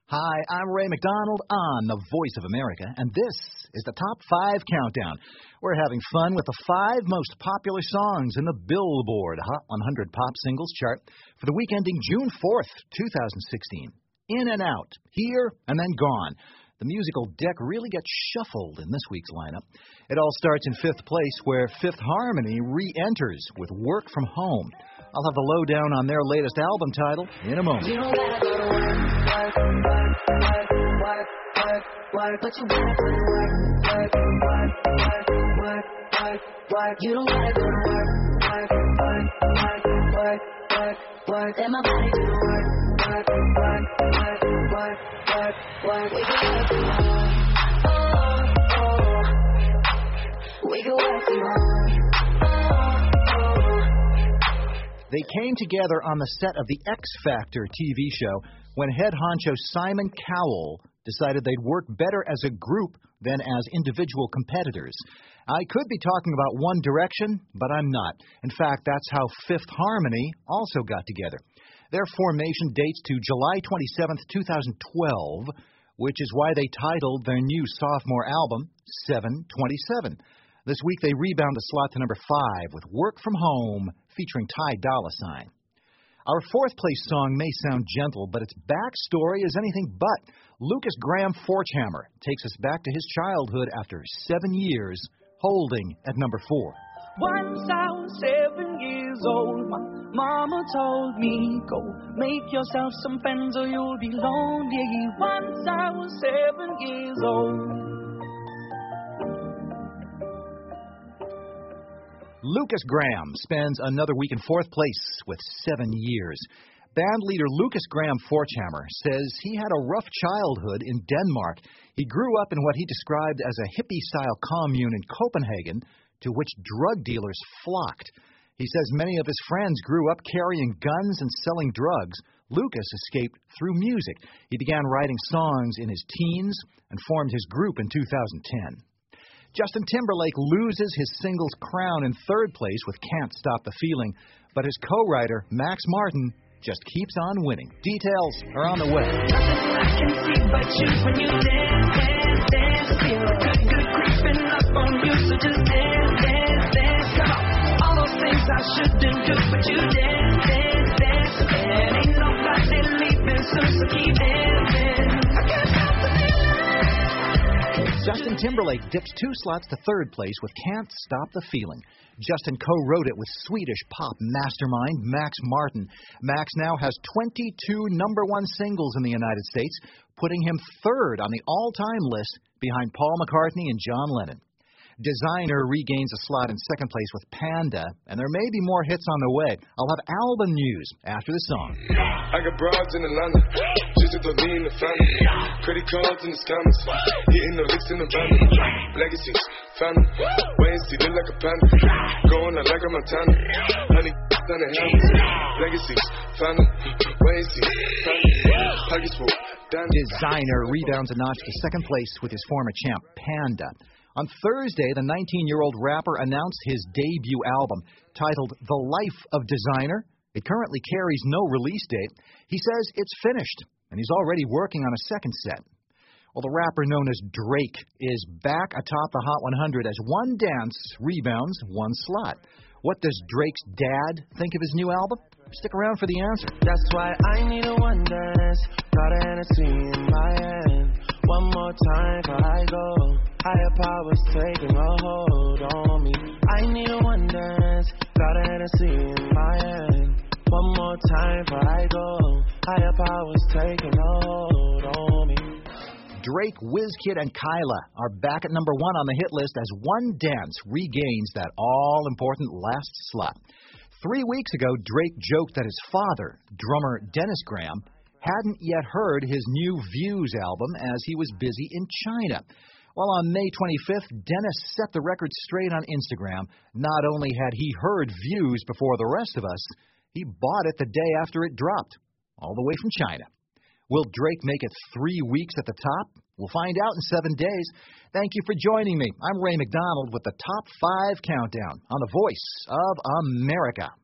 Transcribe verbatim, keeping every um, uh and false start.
Hi, I'm Ray McDonald on The Voice of America, and this is the Top five Countdown. We're having fun with the five most popular songs in the Billboard Hot one hundred Pop Singles chart for the week ending June fourth, twenty sixteen. In and out, here and then gone. The musical deck really gets shuffled in this week's lineup. It all starts in fifth place, where Fifth Harmony re-enters with Work From Home. I'll have the lowdown on their latest album title in a moment. You don't gotta go to work, work, work, work, work, work, but you gotta go to work, work, work, work, work, work, work. You don't gotta go to work, work, work, work, work, work, work. Let my body do the work, work, work, work, work, work, work. We can work from home, oh, oh. We can work from home. They came together on the set of the X Factor T V show when head honcho Simon Cowell decided they'd work better as a group than as individual competitors. I could be talking about One Direction, but I'm not. In fact, that's how Fifth Harmony also got together. Their formation dates to July twenty-seventh, twenty twelve, which is why they titled their new sophomore album seven twenty-seven. This week they rebound the slot to number five with Work From Home, featuring Ty Dolla Sign. Our fourth place song may sound gentle, but its backstory is anything but. Lukas Graham Forchhammer takes us back to his childhood after seven years, holding at number four. Once I was seven years old, my mama told me, go make yourself some friends or you'll be lonely. Once I was seven years old. Lukas Graham spends another week in fourth place with seven years. Band leader Lukas Graham Forchhammer says he had a rough childhood in Denmark. He grew up in what he described as a hippie-style commune in Copenhagen, to which drug dealers flocked. He says many of his friends grew up carrying guns and selling drugs. Lukas escaped through music. He began writing songs in his teens and formed his group in two thousand ten. Justin Timberlake loses his singles crown in third place with Can't Stop the Feeling, but his co-writer, Max Martin, just keeps on winning. Details are on the way. Nothing I can see but you when you dance, dance, dance. Feel good, good creeping up on you, so just dance, dance, dance. Come on, all those things I shouldn't do, but you dance, dance, dance. And ain't nobody leaving soon, so keep dancing. I can't stop the feeling. Justin Timberlake dips two slots to third place with Can't Stop the Feeling. Justin co-wrote it with Swedish pop mastermind Max Martin. Max now has twenty-two number one singles in the United States, putting him third on the all-time list behind Paul McCartney and John Lennon. Designer regains a slot in second place with Panda, and there may be more hits on the way. I'll have album news after the song. I got broads in Atlanta, just to lean the family. Credit cards in the scammers, hitting the licks in the van. Legacies, family, wait and see, look like a panda. Going out like a Montana, honey, on the helmets. Legacies, family, wait and see, family, pockets full. Designer rebounds a notch to second place with his former champ, Panda. On Thursday, the nineteen-year-old rapper announced his debut album, titled The Life of Designer. It currently carries no release date. He says it's finished, and he's already working on a second set. Well, the rapper known as Drake is back atop the Hot one hundred as One Dance rebounds one slot. What does Drake's dad think of his new album? Stick around for the answer. That's why I need a one dance. Got a Hennessy in my hand. One more time before I go. Higher powers taking a hold on me. I need a one dance. Got a Hennessy in my hand. One more time before I go. Higher powers taking a hold on me. Drake, Wizkid, and Kyla are back at number one on the hit list as One Dance regains that all-important last slot. Three weeks ago, Drake joked that his father, drummer Dennis Graham, hadn't yet heard his new Views album as he was busy in China. Well, on May twenty-fifth, Dennis set the record straight on Instagram. Not only had he heard Views before the rest of us, he bought it the day after it dropped, all the way from China. Will Drake make it three weeks at the top? We'll find out in seven days. Thank you for joining me. I'm Ray McDonald with the Top five Countdown on the Voice of America.